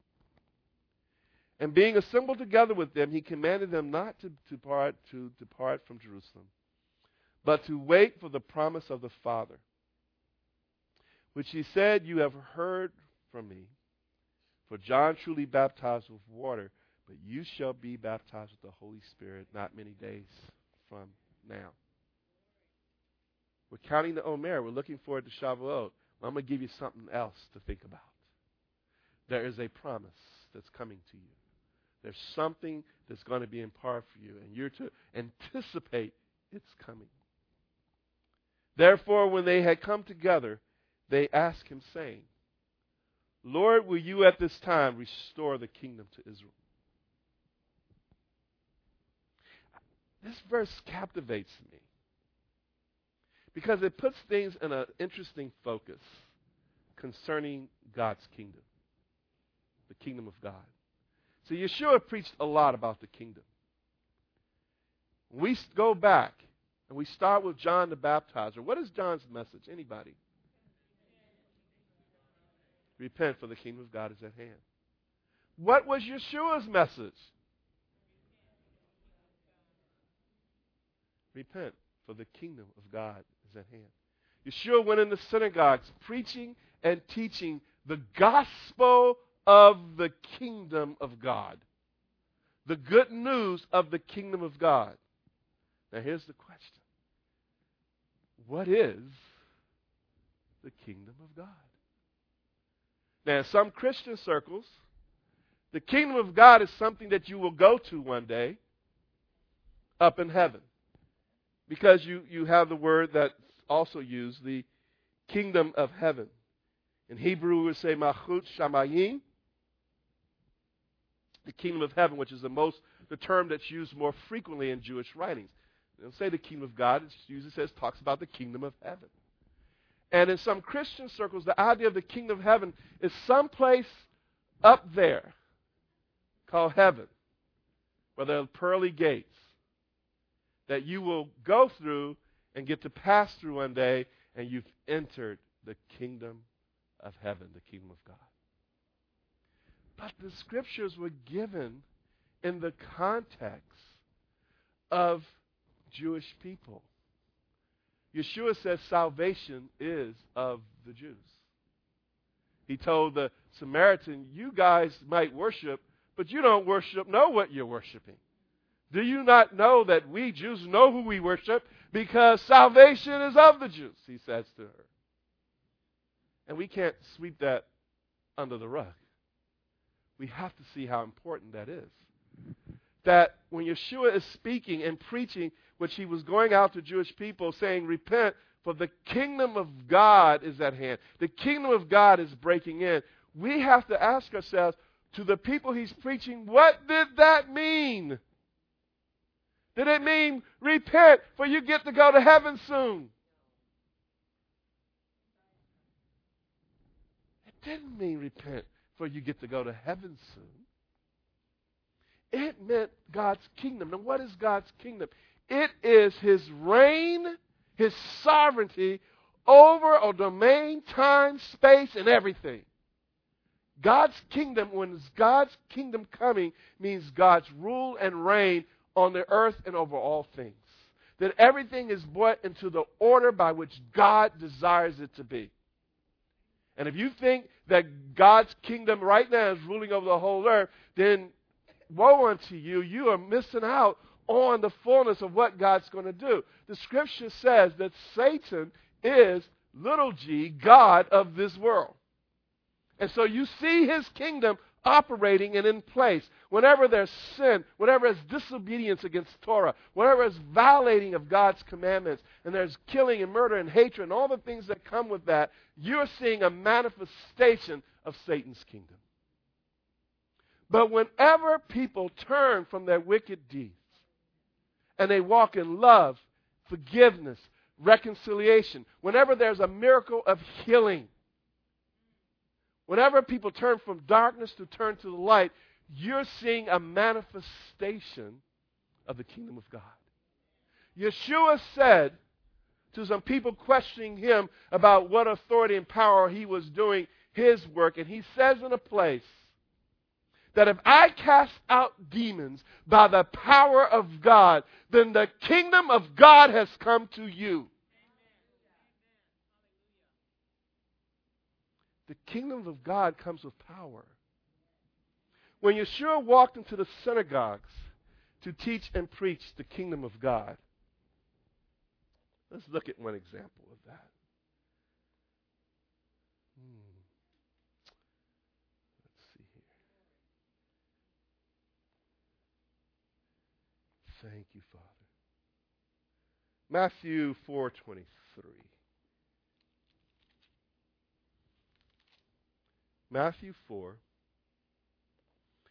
And being assembled together with them, he commanded them not to depart from Jerusalem, but to wait for the promise of the Father, which he said, you have heard from me. For John truly baptized with water, but you shall be baptized with the Holy Spirit not many days from now. We're counting the Omer. We're looking forward to Shavuot. Well, I'm going to give you something else to think about. There is a promise that's coming to you. There's something that's going to be in part for you, and you're to anticipate its coming. Therefore, when they had come together, they asked him, saying, Lord, will you at this time restore the kingdom to Israel? This verse captivates me because it puts things in an interesting focus concerning God's kingdom, the kingdom of God. So Yeshua preached a lot about the kingdom. We go back and we start with John the Baptizer. What is John's message? Anybody? Repent, for the kingdom of God is at hand. What was Yeshua's message? Repent, for the kingdom of God is at hand. Yeshua went in the synagogues preaching and teaching the gospel of the kingdom of God. The good news of the kingdom of God. Now here's the question. What is the kingdom of God? Now in some Christian circles, the kingdom of God is something that you will go to one day up in heaven. Because you have the word that's also used, the kingdom of heaven. In Hebrew, we would say Malchut Shamayim, the kingdom of heaven, which is the term that's used more frequently in Jewish writings. They don't say the kingdom of God, it usually talks about the kingdom of heaven. And in some Christian circles, the idea of the kingdom of heaven is someplace up there called heaven, where there are pearly gates that you will go through and get to pass through one day, and you've entered the kingdom of heaven, the kingdom of God. But the scriptures were given in the context of Jewish people. Yeshua says salvation is of the Jews. He told the Samaritan, you guys might worship, but you don't know what you're worshiping. Do you not know that we Jews know who we worship because salvation is of the Jews, he says to her. And we can't sweep that under the rug. We have to see how important that is. That when Yeshua is speaking and preaching, which he was going out to Jewish people saying, repent, for the kingdom of God is at hand. The kingdom of God is breaking in. We have to ask ourselves, to the people he's preaching, what did that mean? Did it mean repent, for you get to go to heaven soon? It didn't mean repent, for you get to go to heaven soon. It meant God's kingdom. Now, what is God's kingdom? It is his reign, his sovereignty over a domain, time, space, and everything. God's kingdom, when it's God's kingdom coming, means God's rule and reign on the earth and over all things. That everything is brought into the order by which God desires it to be. And if you think that God's kingdom right now is ruling over the whole earth, then woe unto you. You are missing out on the fullness of what God's going to do. The scripture says that Satan is, little g, God of this world. And so you see his kingdom operating and in place. Whenever there's sin, whenever there's disobedience against Torah, whenever there's violating of God's commandments, and there's killing and murder and hatred and all the things that come with that, you're seeing a manifestation of Satan's kingdom. But whenever people turn from their wicked deeds and they walk in love, forgiveness, reconciliation, whenever there's a miracle of healing, whenever people turn from darkness to turn to the light, you're seeing a manifestation of the kingdom of God. Yeshua said to some people questioning him about what authority and power he was doing his work, and he says in a place that if I cast out demons by the power of God, then the kingdom of God has come to you. The kingdom of God comes with power. When Yeshua walked into the synagogues to teach and preach the kingdom of God, let's look at one example of that. Let's see here. Thank you, Father. Matthew 4:23. Matthew 4,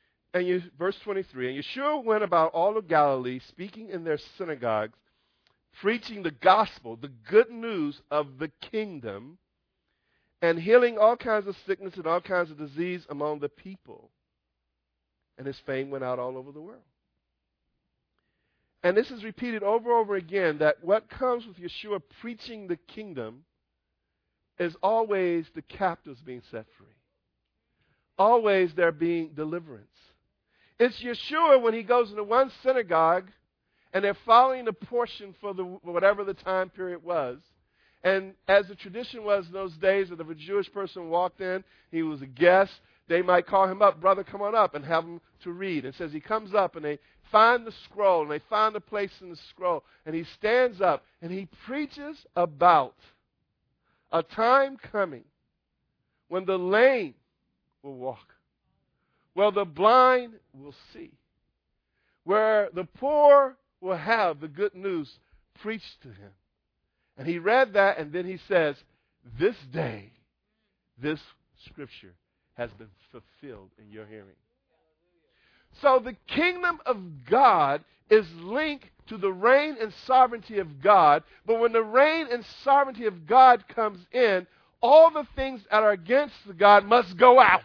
and verse 23, and Yeshua went about all of Galilee, speaking in their synagogues, preaching the gospel, the good news of the kingdom, and healing all kinds of sickness and all kinds of disease among the people. And his fame went out all over the world. And this is repeated over and over again, that what comes with Yeshua preaching the kingdom is always the captives being set free. Always there being deliverance. It's Yeshua when he goes into one synagogue and they're following the portion for whatever the time period was. And as the tradition was in those days, if a Jewish person walked in, he was a guest, they might call him up, brother, come on up, and have him to read. It says he comes up and they find the scroll, and they find the place in the scroll, and he stands up and he preaches about a time coming when the lame will walk, where the blind will see, where the poor will have the good news preached to him. And he read that, and then he says, this day, this scripture has been fulfilled in your hearing. So the kingdom of God is linked to the reign and sovereignty of God. But when the reign and sovereignty of God comes in, all the things that are against God must go out.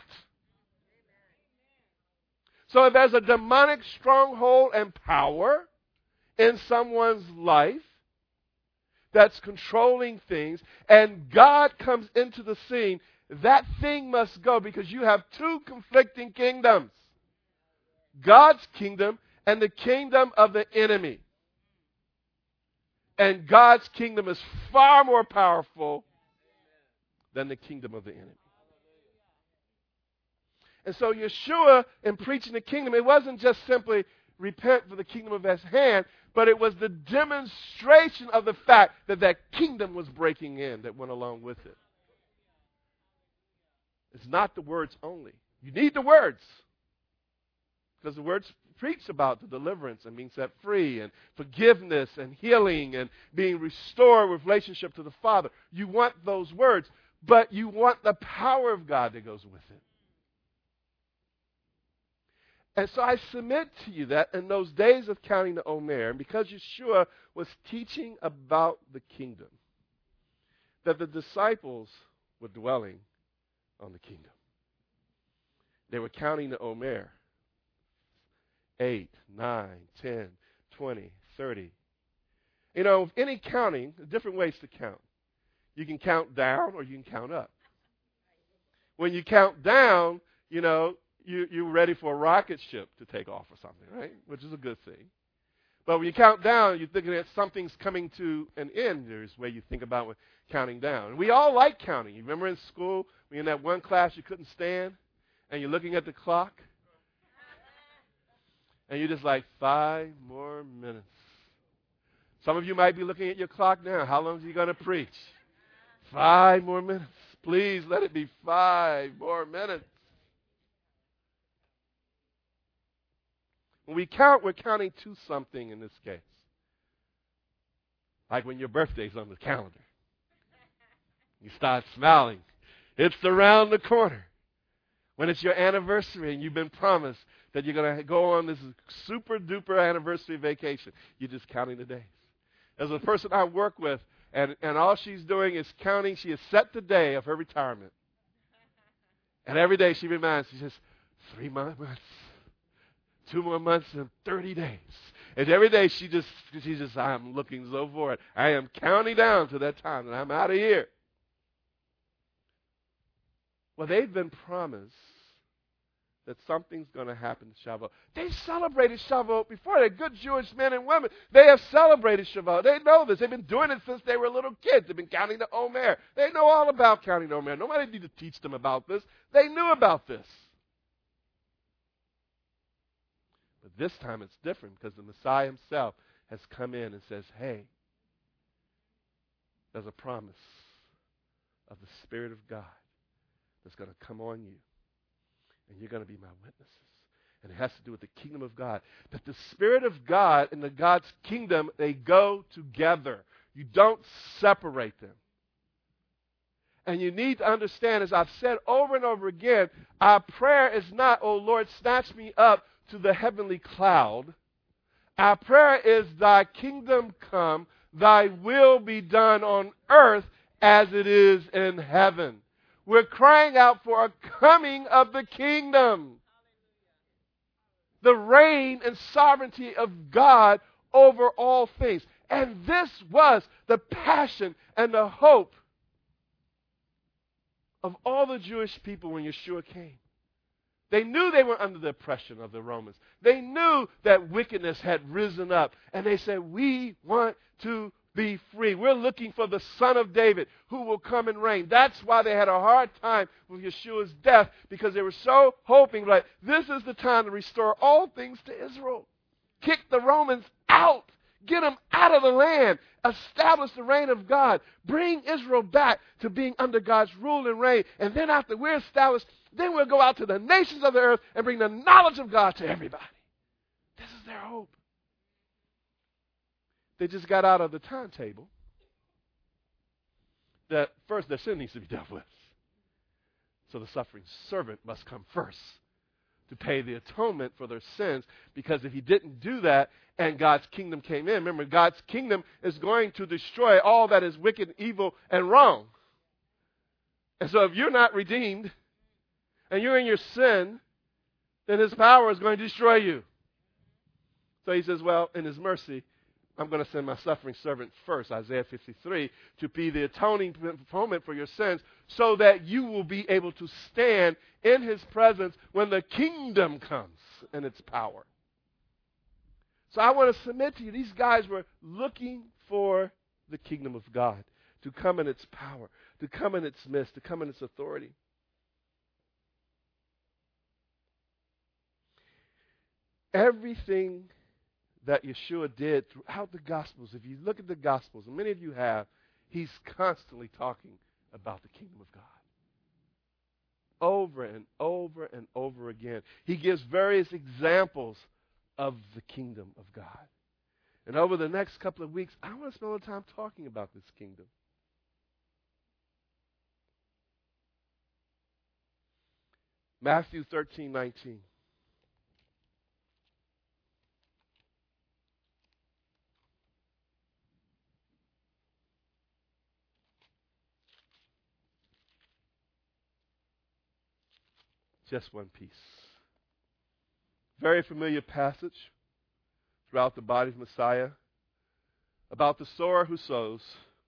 So if there's a demonic stronghold and power in someone's life that's controlling things, and God comes into the scene, that thing must go, because you have two conflicting kingdoms. God's kingdom and the kingdom of the enemy. And God's kingdom is far more powerful than the kingdom of the enemy. And so Yeshua, in preaching the kingdom, it wasn't just simply repent for the kingdom of his hand, but it was the demonstration of the fact that that kingdom was breaking in that went along with it. It's not the words only. You need the words, because the words preach about the deliverance and being set free and forgiveness and healing and being restored with relationship to the Father. You want those words, but you want the power of God that goes with it. And so I submit to you that in those days of counting the Omer, and because Yeshua was teaching about the kingdom, that the disciples were dwelling on the kingdom. They were counting the Omer. 8, 9, 10, 20, 30. You know, with any counting, there are different ways to count. You can count down or you can count up. When you count down, you know, you're ready for a rocket ship to take off or something, right? Which is a good thing. But when you count down, you're thinking that something's coming to an end. There's a way you think about counting down. And we all like counting. You remember in school, when you're in that one class you couldn't stand, and you're looking at the clock, and you're just like, 5 more minutes. Some of you might be looking at your clock now. How long are you going to preach? 5 more minutes. Please let it be 5 more minutes. When we count, we're counting to something in this case. Like when your birthday's on the calendar. You start smiling. It's around the corner. When it's your anniversary and you've been promised that you're going to go on this super duper anniversary vacation, you're just counting the days. There's a person I work with, and all she's doing is counting. She has set the day of her retirement. And every day she reminds, she says, 3 more months, 2 more months, and 30 days. And every day she just, I'm looking so forward. I am counting down to that time, and I'm out of here. Well, they've been promised that something's going to happen to Shavuot. They celebrated Shavuot before. They're good Jewish men and women. They have celebrated Shavuot. They know this. They've been doing it since they were little kids. They've been counting the Omer. They know all about counting the Omer. Nobody needed to teach them about this. They knew about this. But this time it's different, because the Messiah himself has come in and says, hey, there's a promise of the Spirit of God that's going to come on you. And you're going to be my witnesses. And it has to do with the kingdom of God. That the Spirit of God and the God's kingdom, they go together. You don't separate them. And you need to understand, as I've said over and over again, our prayer is not, oh Lord, snatch me up to the heavenly cloud. Our prayer is, thy kingdom come, thy will be done on earth as it is in heaven. We're crying out for a coming of the kingdom. The reign and sovereignty of God over all things. And this was the passion and the hope of all the Jewish people when Yeshua came. They knew they were under the oppression of the Romans. They knew that wickedness had risen up. And they said, we want to be free. We're looking for the Son of David who will come and reign. That's why they had a hard time with Yeshua's death, because they were so hoping, like, this is the time to restore all things to Israel. Kick the Romans out. Get them out of the land. Establish the reign of God. Bring Israel back to being under God's rule and reign. And then after we're established, then we'll go out to the nations of the earth and bring the knowledge of God to everybody. This is their hope. They just got out of the timetable that first their sin needs to be dealt with. So the suffering servant must come first to pay the atonement for their sins, because if he didn't do that and God's kingdom came in, remember, God's kingdom is going to destroy all that is wicked, evil, and wrong. And so if you're not redeemed and you're in your sin, then his power is going to destroy you. So he says, well, in his mercy, I'm going to send my suffering servant first, Isaiah 53, to be the atoning atonement for your sins, so that you will be able to stand in his presence when the kingdom comes in its power. So I want to submit to you, these guys were looking for the kingdom of God to come in its power, to come in its midst, to come in its authority. Everything that Yeshua did throughout the Gospels, if you look at the Gospels, and many of you have, he's constantly talking about the kingdom of God. Over and over and over again. He gives various examples of the kingdom of God. And over the next couple of weeks, I want to spend a little time talking about this kingdom. Matthew 13:19. Just one piece. Very familiar passage throughout the body of Messiah about the sower who sows.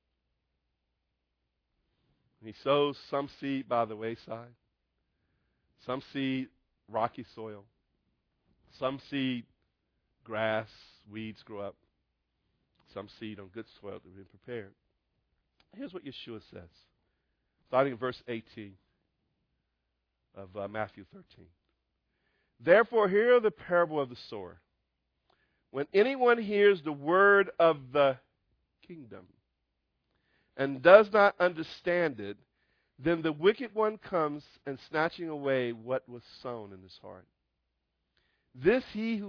He sows some seed by the wayside, some seed rocky soil, some seed grass, weeds grow up, some seed on good soil to be prepared. Here's what Yeshua says, starting in verse 18. Of Matthew 13. Therefore, hear the parable of the sower. When anyone hears the word of the kingdom and does not understand it, then the wicked one comes and snatching away what was sown in his heart. This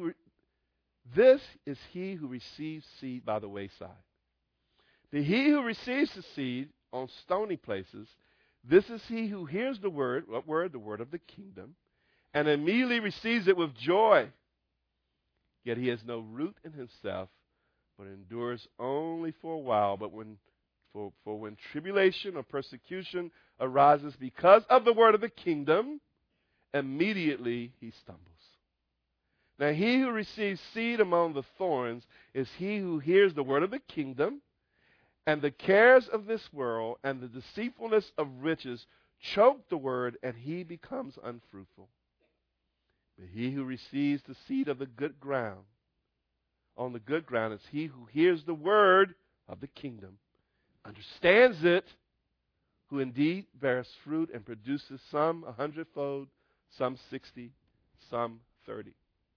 is he who receives seed by the wayside. But he who receives the seed on stony places, this is he who hears the word, what word? The word of the kingdom, and immediately receives it with joy. Yet he has no root in himself, but endures only for a while. But when tribulation or persecution arises because of the word of the kingdom, immediately he stumbles. Now he who receives seed among the thorns is he who hears the word of the kingdom, and the cares of this world and the deceitfulness of riches choke the word, and he becomes unfruitful. But he who receives the seed of the good ground, on the good ground, is he who hears the word of the kingdom, understands it, who indeed bears fruit and produces some 100-fold, some 60, some 30.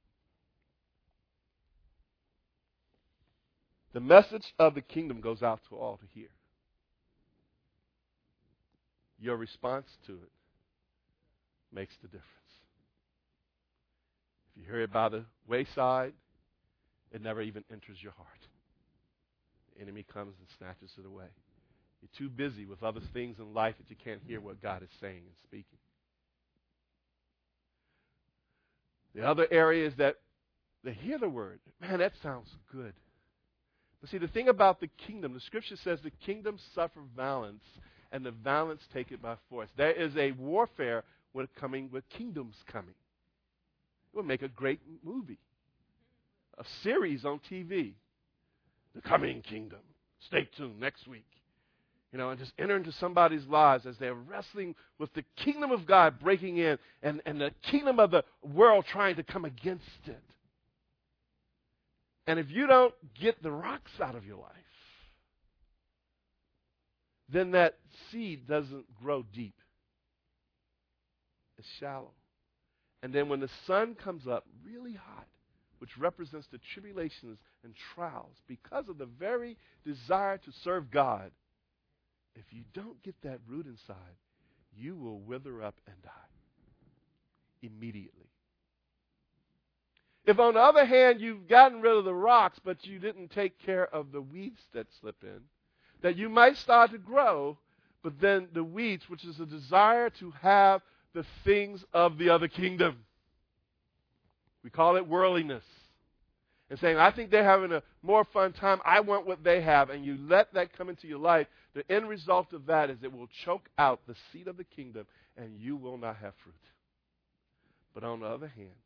The message of the kingdom goes out to all to hear. Your response to it makes the difference. If you hear it by the wayside, it never even enters your heart. The enemy comes and snatches it away. You're too busy with other things in life that you can't hear what God is saying and speaking. The other area is that they hear the word. Man, that sounds good. But see, the thing about the kingdom, the scripture says the kingdom suffer violence, and the violence take it by force. There is a warfare with kingdoms coming. It would make a great movie, a series on TV. The coming kingdom. Stay tuned next week. And just enter into somebody's lives as they're wrestling with the kingdom of God breaking in and the kingdom of the world trying to come against it. And if you don't get the rocks out of your life, then that seed doesn't grow deep. It's shallow. And then when the sun comes up really hot, which represents the tribulations and trials, because of the very desire to serve God, if you don't get that root inside, you will wither up and die immediately. If, on the other hand, you've gotten rid of the rocks, but you didn't take care of the weeds that slip in, that you might start to grow, but then the weeds, which is a desire to have the things of the other kingdom. We call it worldliness. And saying, I think they're having a more fun time. I want what they have. And you let that come into your life. The end result of that is it will choke out the seed of the kingdom and you will not have fruit. But on the other hand,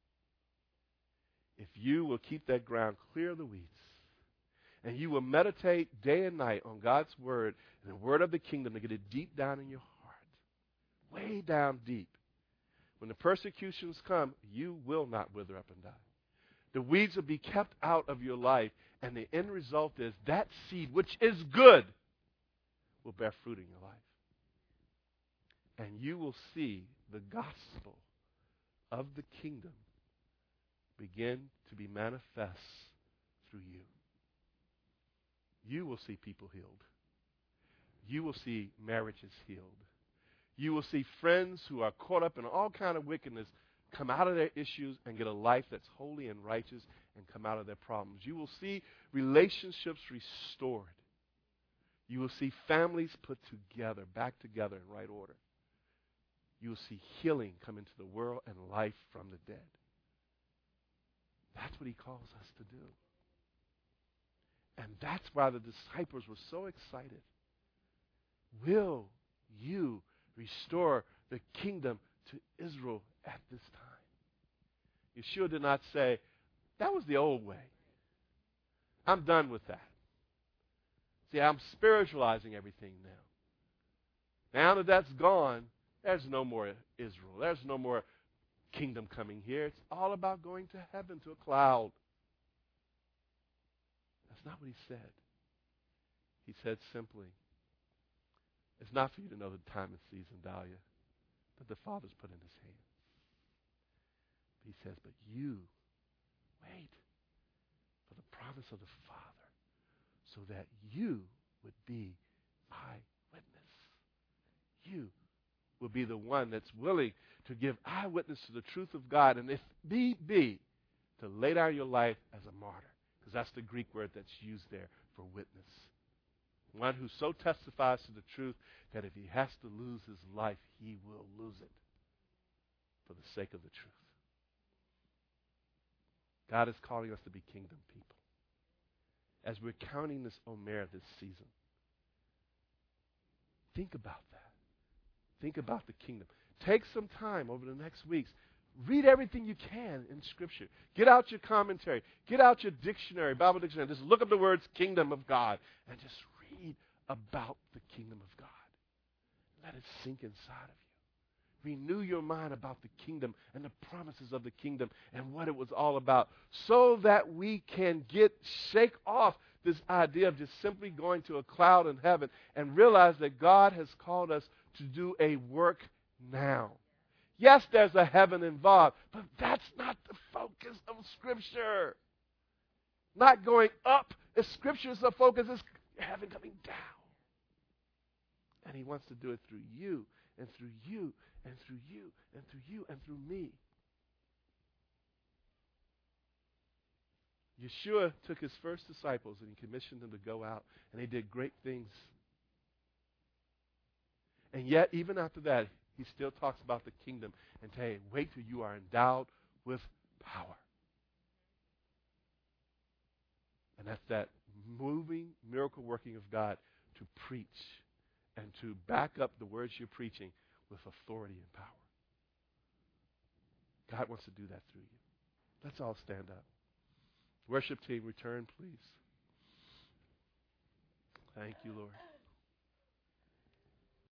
if you will keep that ground clear of the weeds and you will meditate day and night on God's word and the word of the kingdom to get it deep down in your heart, way down deep, when the persecutions come, you will not wither up and die. The weeds will be kept out of your life, and the end result is that seed, which is good, will bear fruit in your life. And you will see the gospel of the kingdom begin to be manifest through you. You will see people healed. You will see marriages healed. You will see friends who are caught up in all kind of wickedness come out of their issues and get a life that's holy and righteous and come out of their problems. You will see relationships restored. You will see families put together, back together in right order. You will see healing come into the world and life from the dead. That's what he calls us to do. And that's why the disciples were so excited. Will you restore the kingdom to Israel at this time? Yeshua did not say, that was the old way. I'm done with that. See, I'm spiritualizing everything now. Now that that's gone, there's no more Israel. There's no more kingdom coming here. It's all about going to heaven, to a cloud. That's not what he said. He said simply, it's not for you to know the time and season, Dahlia, that the Father's put in his hand. He says, but you wait for the promise of the Father so that you would be my witness. You will be the one that's willing to give eyewitness to the truth of God, and if need be, to lay down your life as a martyr, because that's the Greek word that's used there for witness. One who so testifies to the truth that if he has to lose his life, he will lose it for the sake of the truth. God is calling us to be kingdom people. As we're counting this Omer this season, think about that. Think about the kingdom. Take some time over the next weeks. Read everything you can in Scripture. Get out your commentary. Get out your dictionary, Bible dictionary. Just look up the words kingdom of God and just read about the kingdom of God. Let it sink inside of you. Renew your mind about the kingdom and the promises of the kingdom and what it was all about, so that we can shake off this idea of just simply going to a cloud in heaven and realize that God has called us to do a work now. Yes, there's a heaven involved, but that's not the focus of Scripture. Not going up. If Scripture is the focus, it's heaven coming down. And he wants to do it through you, and through you, and through you, and through you, and through me. Yeshua took his first disciples and he commissioned them to go out, and they did great things. And yet, even after that, he still talks about the kingdom and hey, wait till you are endowed with power. And that's that moving, miracle working of God to preach and to back up the words you're preaching with authority and power. God wants to do that through you. Let's all stand up. Worship team, return, please. Thank you, Lord.